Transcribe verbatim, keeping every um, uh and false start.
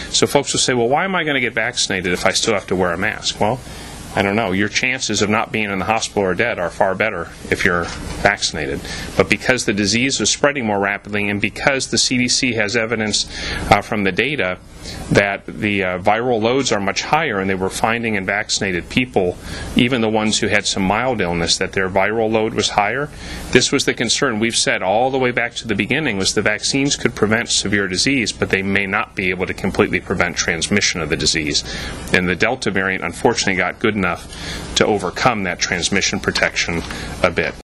So folks will say, well, why am I going to get vaccinated if I still have to wear a mask? Well, I don't know. Your chances of not being in the hospital or dead are far better if you're vaccinated. But because the disease is spreading more rapidly, and because the C D C has evidence uh, from the data that the uh, viral loads are much higher, and they were finding in vaccinated people, even the ones who had some mild illness, that their viral load was higher. This was the concern we've said all the way back to the beginning, was the vaccines could prevent severe disease, but they may not be able to completely prevent transmission of the disease. And the Delta variant, unfortunately, got good enough to overcome that transmission protection a bit.